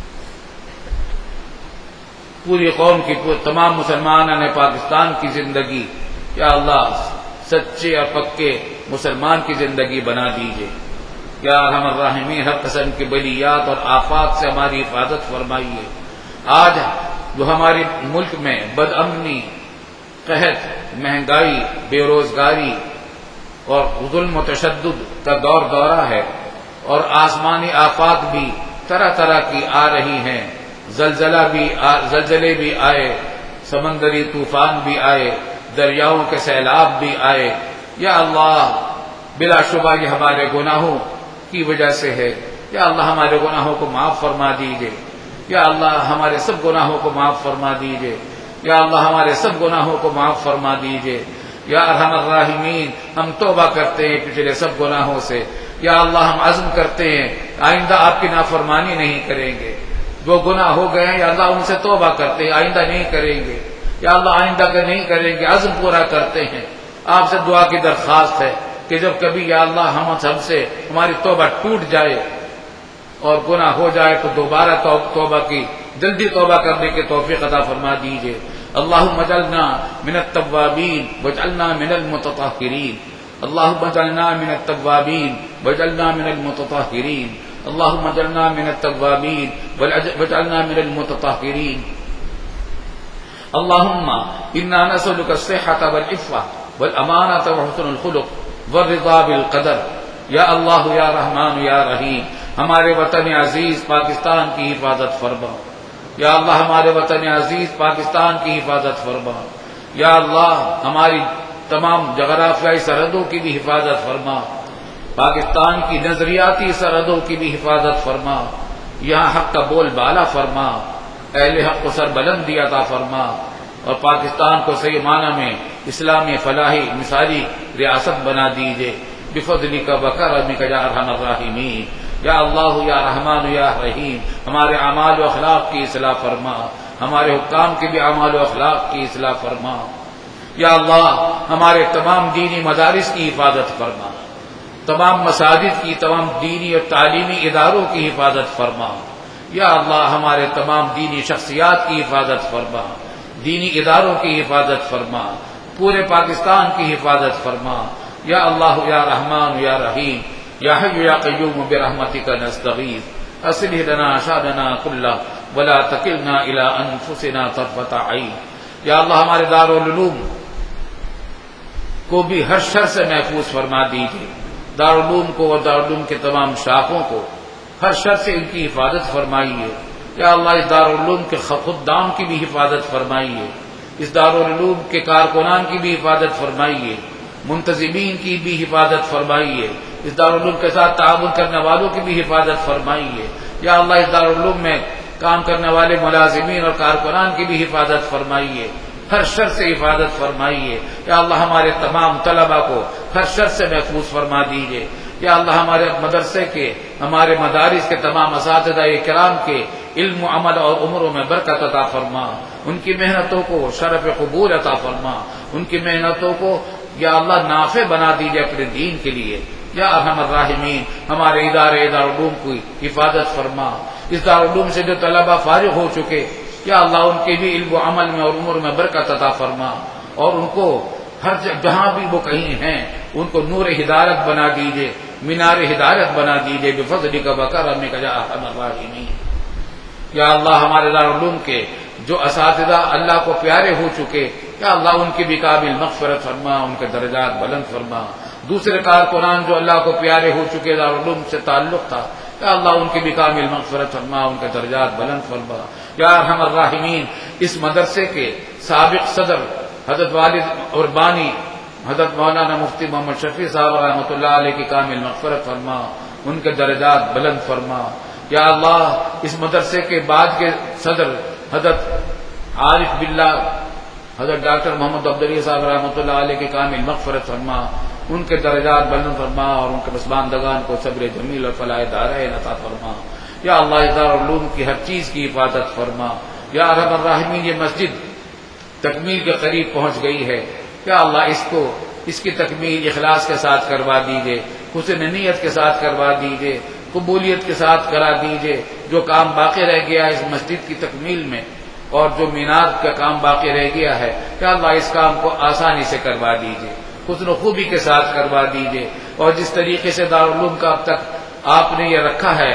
پوری قوم کی تمام مسلمانوں نے پاکستان کی زندگی یا اللہ سچے اور پکے مسلمان کی زندگی بنا دیجیے. یا ارحم الراحمین ہر قسم کی بلیات اور آفات سے ہماری حفاظت فرمائیے. آج جو ہمارے ملک میں بد امنی, قحط, مہنگائی, بے روزگاری اور ظلم و تشدد کا دورہ ہے اور آسمانی آفات بھی طرح طرح کی آ رہی ہیں، زلزلے بھی آئے، سمندری طوفان بھی آئے، دریاؤں کے سیلاب بھی آئے۔ یا اللہ بلا شبہ یہ ہمارے گناہوں کی وجہ سے ہے۔ یا اللہ ہمارے گناہوں کو معاف فرما دیجئے۔ یا اللہ ہمارے سب گناہوں کو معاف فرما دیجئے۔ یا اللہ ہمارے سب گناہوں کو معاف فرما دیجئے۔ یا ارحم الراحمین، ہم توبہ کرتے ہیں پچھلے سب گناہوں سے۔ یا اللہ ہم عزم کرتے ہیں آئندہ آپ کی نافرمانی نہیں کریں گے۔ جو گناہ ہو گئے ہیں یا اللہ ان سے توبہ کرتے ہیں، آئندہ نہیں کریں گے۔ یا اللہ آئندہ کا نہیں کریں گے، عزم پورا کرتے ہیں۔ آپ سے دعا کی درخواست ہے کہ جب کبھی یا اللہ ہم سے ہماری توبہ ٹوٹ جائے اور گناہ ہو جائے تو دوبارہ توبہ کی جلدی توبہ کرنے کی توفیق عطا فرما دیجئے۔ اللہم اجعلنا من التوابین واجعلنا من المتطہرین، اللہم اجعلنا من التوابین واجعلنا من المتطہرین، اللہم اجعلنا من التوابین واجعلنا من المتطہرین۔ اللہم انا نسألک الصحة والعفة والامانة وحسن الخلق والرضا بالقدر۔ یا اللہ یا رحمان یا رحیم، ہمارے وطن عزیز پاکستان کی حفاظت فرما۔ یا اللہ ہمارے وطن عزیز پاکستان کی حفاظت فرما۔ یا اللہ ہماری تمام جغرافیائی سرحدوں کی بھی حفاظت فرما، پاکستان کی نظریاتی سرحدوں کی بھی حفاظت فرما۔ یہاں حق کا بول بالا فرما، اہل حق کو سربلندی عطا فرما، اور پاکستان کو صحیح معنی میں اسلامی فلاحی مثالی ریاست بنا دیجئے بفضلک وکرمک یا ارحم الراحمین۔ یا اللہ یا رحمان یا رحیم، ہمارے اعمال و اخلاق کی اصلاح فرما، ہمارے حکام کے بھی اعمال و اخلاق کی اصلاح فرما۔ یا اللہ ہمارے تمام دینی مدارس کی حفاظت فرما، تمام مساجد کی، تمام دینی اور تعلیمی اداروں کی حفاظت فرما۔ یا اللہ ہمارے تمام دینی شخصیات کی حفاظت فرما، دینی اداروں کی حفاظت فرما، پورے پاکستان کی حفاظت فرما۔ یا اللہ یا رحمان یا رحیم، یا حی یا قیوم برحمتک نستغیث، اصلح لنا شأننا کلہ ولا تکلنا الی انفسنا طرفۃ عین۔ یا اللہ ہمارے دارالعلوم کو بھی ہر شر سے محفوظ فرما دیجیے، دارالعلوم کو اور دارالعلوم کے تمام شاخوں کو ہر شر سے ان کی حفاظت فرمائیے۔ یا اللہ اس دارالعلوم کے خدام کی بھی حفاظت فرمائیے، اس دارالعلوم کے کارکنان کی بھی حفاظت فرمائیے، منتظمین کی بھی حفاظت فرمائیے، اس دارالعلوم کے ساتھ تعاون کرنے والوں کی بھی حفاظت فرمائیے۔ یا اللہ اس دارالعلوم میں کام کرنے والے ملازمین اور کارکنان کی بھی حفاظت فرمائیے، ہر شر سے حفاظت فرمائیے۔ یا اللہ ہمارے تمام طلباء کو ہر شر سے محفوظ فرما دیجیے۔ یا اللہ ہمارے مدرسے کے، ہمارے مدارس کے تمام اساتذہ کرام کے علم و عمل اور عمروں میں برکت عطا فرما، ان کی محنتوں کو شرف قبول عطا فرما، ان کی محنتوں کو یا اللہ نافع بنا دیجیے اپنے دین کے لیے۔ یا ارحم الراحمین ہمارے دارالعلوم کی حفاظت فرما، اس دارالعلوم سے جو طلبہ فارغ ہو چکے یا اللہ ان کے بھی علم و عمل میں اور عمر میں برکت عطا فرما، اور ان کو ہر جہاں بھی وہ کہیں ہیں ان کو نور ہدایت بنا دیجیے، مینار ہدایت بنا دیجیے بفضلک وکرمک یا ارحم الراحمین۔ یا اللہ ہمارے دارالعلوم کے جو اساتذہ اللہ کو پیارے ہو چکے یا اللہ ان کی بھی قابل مغفرت فرما، ان کے درجات بلند فرما۔ دوسرے کارکنان جو اللہ کو پیارے ہو چکے دارالعلوم سے تعلق تھا یا اللہ ان کی بھی کامل مغفرت فرما، ان کے درجات بلند فرما۔ یا ارحم الراحمین اس مدرسے کے سابق صدر حضرت والد اور بانی حضرت مولانا مفتی محمد شفیع صاحب رحمۃ اللہ علیہ کی کامل مغفرت فرما، ان کے درجات بلند فرما۔ یا اللہ اس مدرسے کے بعد کے صدر حضرت عارف باللہ حضرت ڈاکٹر محمد عبدالعلی صاحب رحمۃ اللہ علیہ کی کامل مغفرت فرما، ان کے درجات بلند فرما، اور ان کے پسماندگان کو صبر جمیل اور فلاح دارین عطا فرما۔ یا اللہ اس دارالعلوم کی ہر چیز کی حفاظت فرما۔ یا ارحم الراحمین یہ مسجد تکمیل کے قریب پہنچ گئی ہے، یا اللہ اس کی تکمیل اخلاص کے ساتھ کروا دیجیے، حسن نیت کے ساتھ کروا دیجیے، قبولیت کے ساتھ کرا دیجیے۔ جو کام باقی رہ گیا ہے اس مسجد کی تکمیل میں اور جو مینار کا کام باقی رہ گیا ہے یا اللہ اس کام کو آسانی سے کروا دیجیے، حسن و خوبی کے ساتھ کروا دیجیے۔ اور جس طریقے سے دارالعلوم کا اب تک آپ نے یہ رکھا ہے،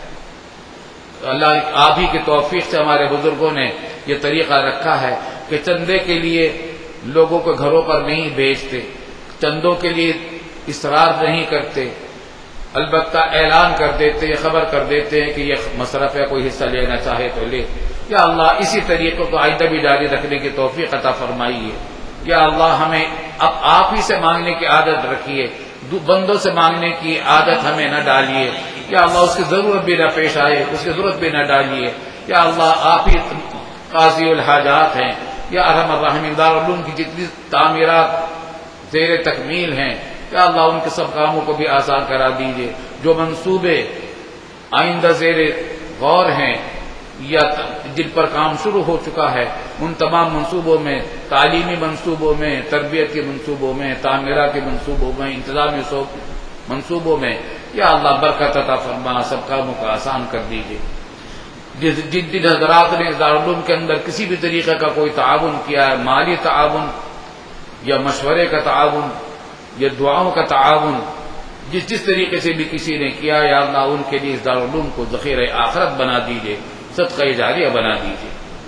اللہ آپ ہی کی توفیق سے ہمارے بزرگوں نے یہ طریقہ رکھا ہے کہ چندے کے لیے لوگوں کو گھروں پر نہیں بھیجتے، چندوں کے لیے اصرار نہیں کرتے، البتہ اعلان کر دیتے ہیں، خبر کر دیتے ہیں کہ یہ مصرف ہے، کوئی حصہ لینا چاہے تو لے۔ یا اللہ اسی طریقے کو آئندہ بھی جاری رکھنے کی توفیق عطا فرمائیے۔ یا اللہ ہمیں اب آپ ہی سے مانگنے کی عادت رکھیے، بندوں سے مانگنے کی عادت ہمیں نہ ڈالیے۔ یا اللہ اس کی ضرورت بھی نہ پیش آئے، اس کی ضرورت بھی نہ ڈالیے۔ یا اللہ آپ ہی قاضی الحاجات ہیں۔ یا ارحم الراحمین، دارالعلوم کی جتنی تعمیرات زیر تکمیل ہیں، یا اللہ ان کے سب کاموں کو بھی آسان کرا دیجیے۔ جو منصوبے آئندہ زیر غور ہیں یا جن پر کام شروع ہو چکا ہے، ان تمام منصوبوں میں، تعلیمی منصوبوں میں، تربیت کے منصوبوں میں، تعمیرات کے منصوبوں میں، انتظامی منصوبوں میں، یا اللہ برکت عطا فرما، سب کاموں کو آسان کر دیجیے۔ جن جن حضرات نے دارالعلوم کے اندر کسی بھی طریقے کا کوئی تعاون کیا ہے، مالی تعاون یا مشورے کا تعاون یا دعاؤں کا تعاون، جس طریقے سے بھی کسی نے کیا، یا اللہ ان کے لیے اس دارالعلوم کو ذخیرہ آخرت بنا دیجیے، صدقہ جاریہ بنا دیجیے۔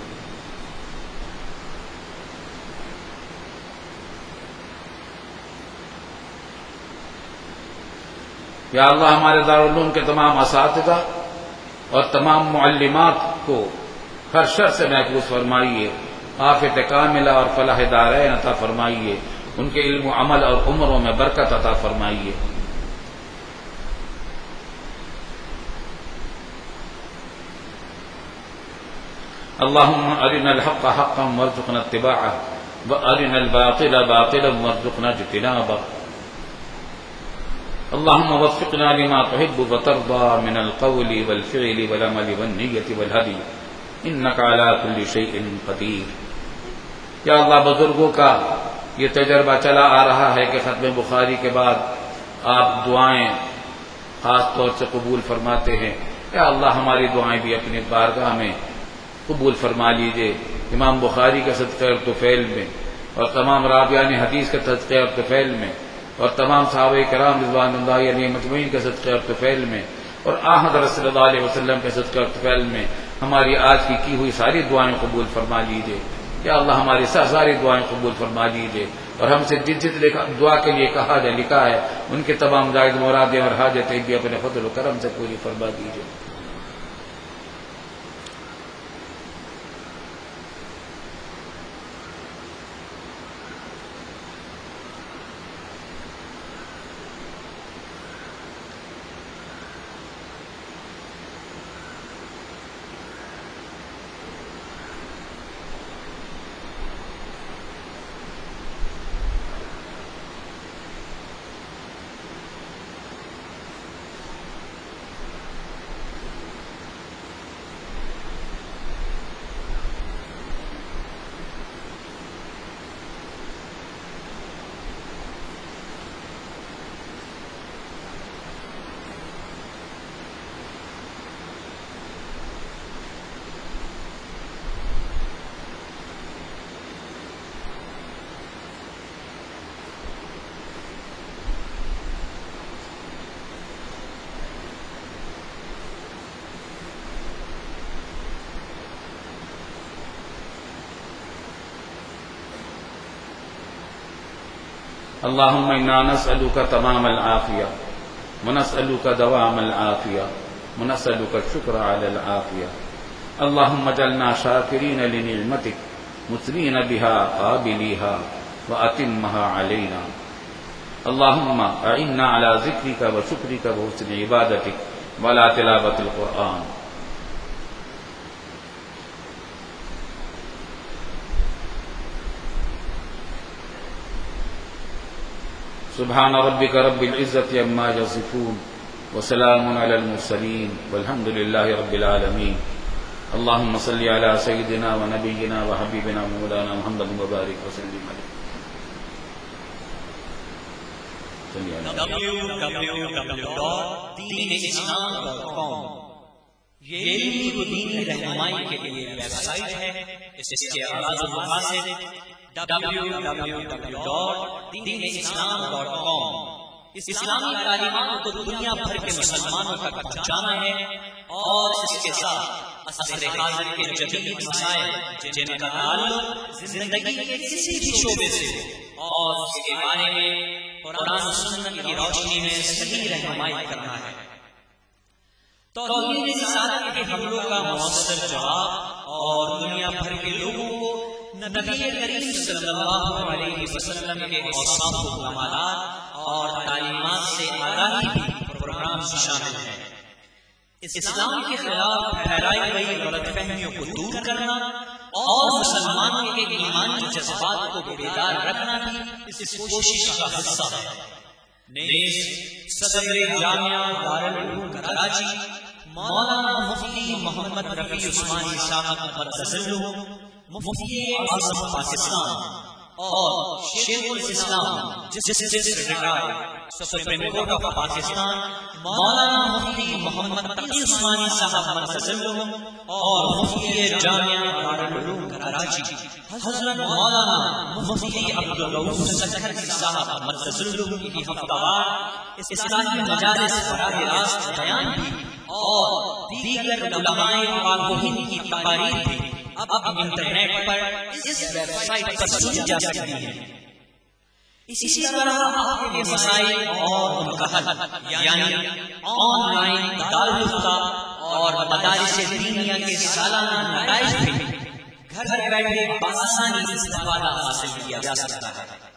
یا اللہ ہمارے دارالعلوم کے تمام اساتذہ اور تمام معلمات کو ہر شر سے محفوظ فرمائیے، عافیت کاملہ اور فلاح دارین عطا فرمائیے، ان کے علم و عمل اور عمروں میں برکت عطا فرمائیے۔ اللہم ارنا الحق حقا وارزقنا اتباعہ وارنا الباطل باطلا وارزقنا اجتنابہ۔ اللہم وفقنا لما تحب وترضى من القول والفعل والعمل والنیت والہدی انک علی کل شیء قدیر۔ یا اللہ بزرگوں کا یہ تجربہ چلا آ رہا ہے کہ ختم بخاری کے بعد آپ دعائیں خاص طور سے قبول فرماتے ہیں۔ یا اللہ ہماری دعائیں بھی اپنی بارگاہ میں قبول فرما لیجئے۔ امام بخاری کے صدقہ اور طفیل میں، اور تمام راویان حدیث کے صدقہ اور طفیل میں، اور تمام صحابہ کرام رضوان اللہ علیہ مجمعین کے صدقہ اور طفیل میں، اور حضرت صلی اللہ علیہ وسلم کے صدقہ اور طفیل میں ہماری آج کی ہوئی ساری دعائیں قبول فرما لیجئے۔ یا اللہ ہماری ساری دعائیں قبول فرما لیجئے، اور ہم سے جن دعا کے لیے کہا ہے، لکھا ہے، ان کے تمام زائد مرادیں اور حاجتیں بھی اپنے فضل و کرم سے پوری فرما دیجئے۔ اللہم انا نسألک تمام العافیہ ونسألک دوام العافیہ ونسألک الشکر علی العافیہ۔ اللہم اجعلنا شاکرین لنعمتک مثنین بها قابلیها واتمها علینا۔ اللہم اعنا علی ذکرک وشکرک وحسن عبادتک وعلی تلاوت القرآن۔ سبحان ربک رب العزت عما یصفون وسلام علی المرسلین والحمد للہ رب العالمین۔ اللہم صلی علی سیدنا و نبینا و حبیبنا مولانا محمد مبارک وسلم علیہ۔ www.deenislam.com یہ دین رہنمائی کے لیے ویب سائٹ ہے۔ اس کے آغاز و مقاصد www.deenislam.com اسلامی تعلیمات کو دنیا بھر کے مسلمانوں تک پہنچانا ہے، اور اس کے ساتھ عصر حاضر کے جدید مسائل جن کا تعلق زندگی کے کسی بھی شعبے سے اور اس کے بارے میں قرآن و سنت کی روشنی میں صحیح رہنمائی کرنا ہے۔ توحید رسالت کے حملوں کا مؤثر جواب اور دنیا بھر کے لوگوں کو نبی کریم صلی اللہ علیہ وسلم کے اوصاف و کمالات اور تعلیمات سے آگاہی بھی پروگرام شامل ہے۔ اسلام کے خلاف پھیلائی گئی غلط فہمیوں کو دور کرنا اور مسلمانوں کے ایمانی جذبات کو بیدار رکھنا بھی اس کوشش کا حصہ ہے۔ نیز صدر جامعہ دارالعلوم کراچی مولانا مفتی محمد رفیع عثمانی صاحب قدس مفتی اعظم پاکستان اور شیخ الاسلام justice retired supreme court of Pakistan مولانا مفتی محمد تقی عثمانی صاحب مرتضی اور مفتی جامعہ دارالعلوم کراچی حضرت مولانا مفتی عبدالرؤوف سکھر صاحب مرتضی کی ہفتہ وار اسلامی مجالس براہ راست بیان بھی اور دیگر علماء پاک و ہند کی تقاریر بھی اب انٹرنیٹ پر اس ویب سائٹ پر سنی جا سکتی ہے۔ اسی طرح آپ کے مسائل اور ان کا حل یعنی آن لائن دارالفتہ اور مدارس دینیہ کے سالانہ نتائج بھی گھر بیٹھے بآسانی استفادہ حاصل کیا جا سکتا ہے۔